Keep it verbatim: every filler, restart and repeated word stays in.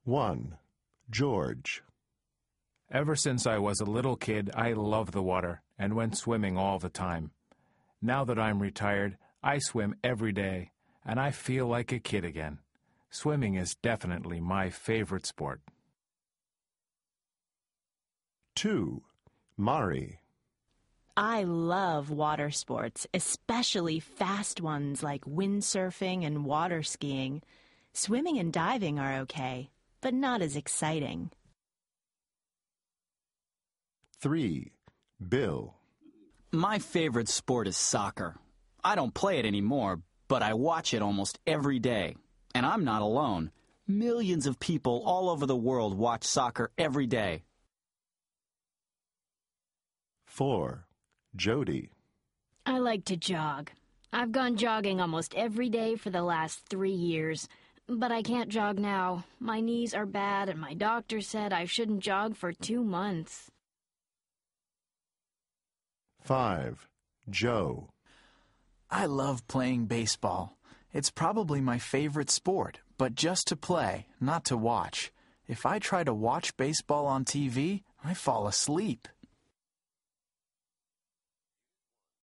one. George. Ever since I was a little kid, I loved the water and went swimming all the time. Now that I'm retired, I swim every day, and I feel like a kid again. Swimming is definitely my favorite sport. two. Mari. I love water sports, especially fast ones like windsurfing and water skiing. Swimming and diving are okay, but not as exciting. three. Bill. My favorite sport is soccer. I don't play it anymore, but I watch it almost every day. And I'm not alone. Millions of people all over the world watch soccer every day. four. Jody. I like to jog. I've gone jogging almost every day for the last three years. But I can't jog now. My knees are bad, and my doctor said I shouldn't jog for two months. five. Joe. I love playing baseball. It's probably my favorite sport, but just to play, not to watch. If I try to watch baseball on T V, I fall asleep.